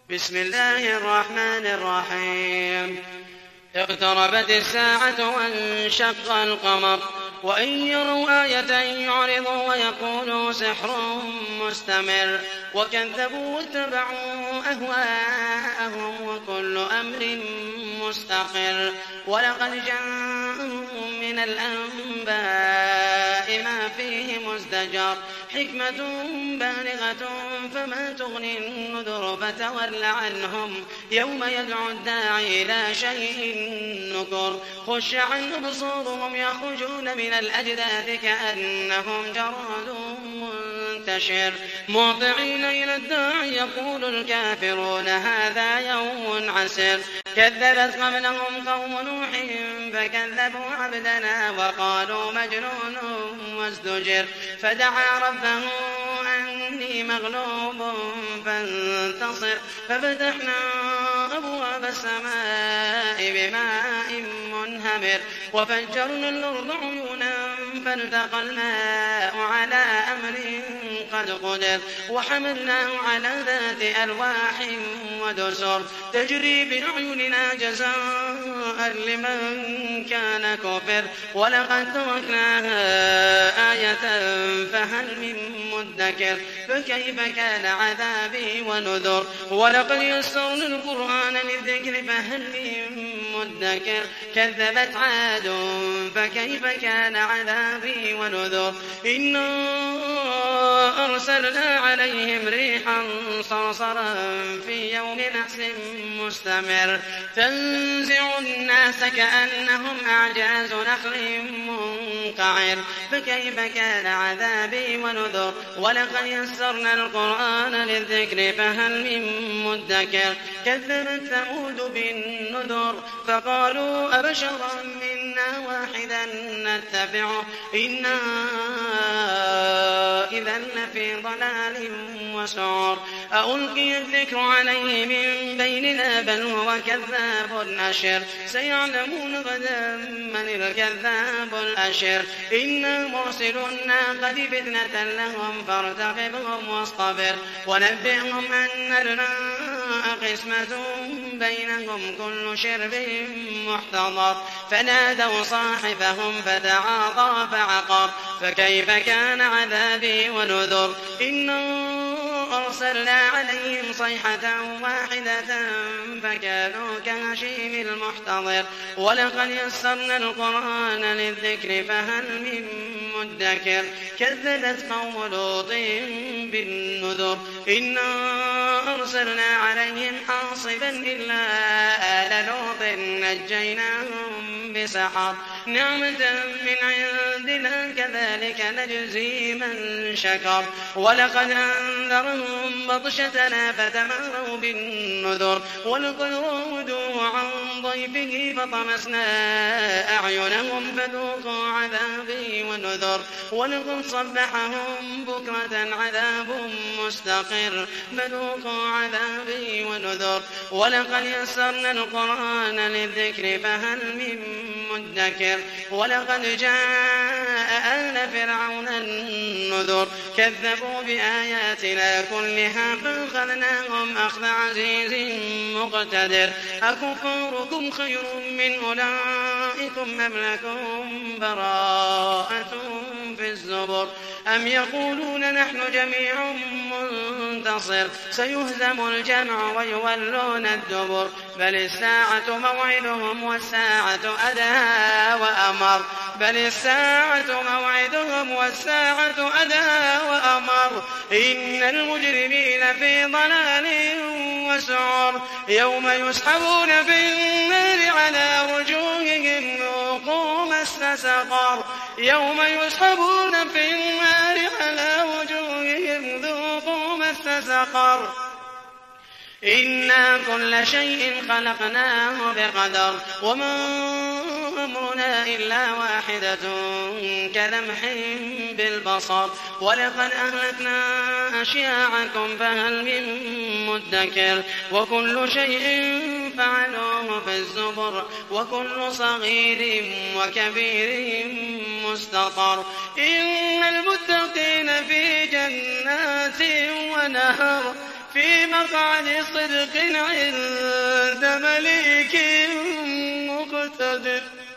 بسم الله الرحمن الرحيم. اقتربت الساعة وانشق القمر وإن يروا آية يعرضوا ويقولوا سحر مستمر وكذبوا واتبعوا أهواءهم وكل أمر مستقر ولقد جاءهم من الأنباء ما فيه مزدجر حكمة بالغة فما تغني النذر فتول عنهم يوم يدعو الداعي إلى شيء نكر خش عن أبصارهم يخرجون من الأجداث كأنهم جراد منتشر مهطعين إلى الداعي يقول الكافرون هذا يوم عسر كذبت قبلهم قوم نوح فكذبوا عبدنا وقالوا مجنون وازدجر فدعا ربه أني مغلوب فانتصر ففتحنا أبواب السماء بماء منهمر وفجرنا الأرض عيونا فالتقى الماء على أمر قد قدر وحملناه على ذات ألواح ودسر تجري بأعيننا جزاء لمن كان كفر ولقد تركناها آية فهل من مدكر فكيف كان عذابي ونذر ولقد يسرنا القرآن للذكر فهل من مدكر كذبت عاد فكيف كان عذابي ونذر إنا أرسلنا عليهم ريحا صرصرا في يوم نحس مستمر تنزع الناس كأنهم أعجاز نخل منقعر فكيف كان عذابي ونذر ولقد يسرنا القرآن للذكر فهل من مدكر كذبت ثمود بالنذر فقالوا أبشرا منا واحدا نتبعه إنا إذا لفي ضلال وسعر ألقي الذكر عليه من بيننا بل هو كذاب أشر سيعلمون غدا من الكذاب الأشر إنا مرسل الناقة فتنة لهم فارتقبهم واصطبر ونبئهم أن الماء قسمة بينهم كل شرب محتضر فنادوا صاحبهم فتعاطى فعقر فكيف كان عذابي ونذر إنا أرسلنا عليهم صيحة واحدة فكانوا كهشيم المحتضر ولقد يسرنا القرآن للذكر فهل من مدكر كذبت قوم لوط بالنذر إنا أرسلنا عليهم حاصبا إلا آل لوط نجيناهم بسحر نعمة من عندنا كذلك نجزي من شكر ولقد أنذرهم بطشتنا فتماروا بالنذر ولقد راودوا عن ضيفه فطمسنا أعينهم فذوقوا عذابي ونذر ولقد صبحهم بكرة عذاب مستقر فذوقوا عذابي ونذر ولقد يسرنا القرآن للذكر فهل من مدكر ولقد جاء آل فرعون النذر كذبوا بآياتنا كلها فأخذناهم أخذ عزيز مقتدر أكفاركم خير من أولئكم أم لكم براءة في الزبر أم يقولون نحن جميع منتصر سيهزم الجمع ويولون الدبر بل الساعة موعدهم والساعة أدهى وأمر بل الساعة موعدهم والساعة أدهى وأمر إن المجرمين في ضلال وسعر يوم يسحبون في النار على وجوههم ذوقوا مس سقر يوم يسحبون في النار على وجوههم ذوقوا مس سقر إنا كل شيء خلقناه بقدر وما أمرنا إلا واحدة كلمح بالبصر ولقد أهلكنا أشياعكم فهل من مدكر وكل شيء فعلوه في الزبر وكل صغير وكبير مستطر إن المتقين في جنات ونهر في مقعد صدق عند مليك مقتدر.